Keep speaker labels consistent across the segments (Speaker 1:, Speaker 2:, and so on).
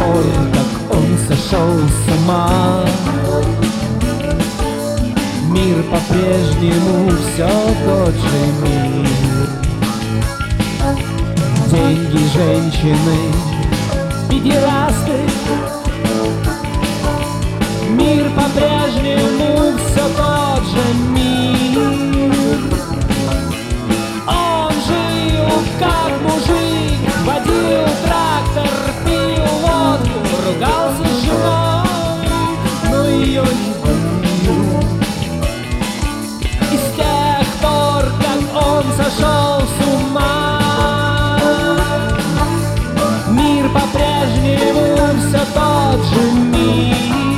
Speaker 1: пор, как он сошел с ума, мир по-прежнему все тот же мир. Деньги, женщины, педерасты, мир по-прежнему все тот же мир. Он жил как мужик, водил трактор, пил водку, ругался с женой, но ее не любил. И с тех пор, как он сошел с ума, мир по-прежнему все тот же мир.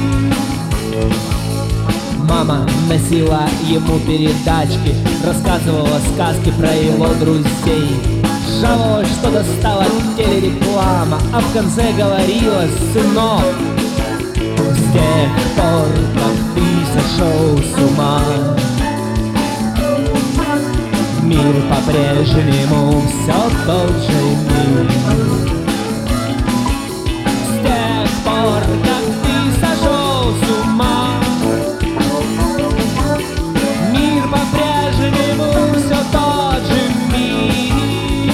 Speaker 1: Мама носила ему передачки, рассказывала сказки про его друзей. Жаловалась, что достала телереклама, а в конце говорила: сынок, с тех пор, как ты сошел с ума, мир по-прежнему все тот же мир. С тех пор, как ты сошел с ума, мир по-прежнему все тот же мир.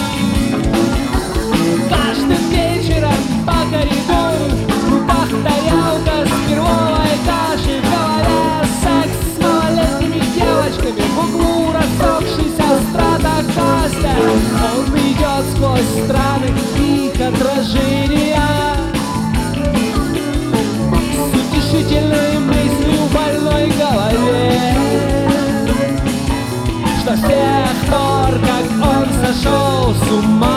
Speaker 1: Каждым вечером по коридору в руках тарелка с перловой кашей, в голове секс с малолетними девочками, в углу рассохшийся стратокастер. Он идет сквозь страны их отражения с утешительной мыслью в больной голове, что с тех пор, как он сошел с ума,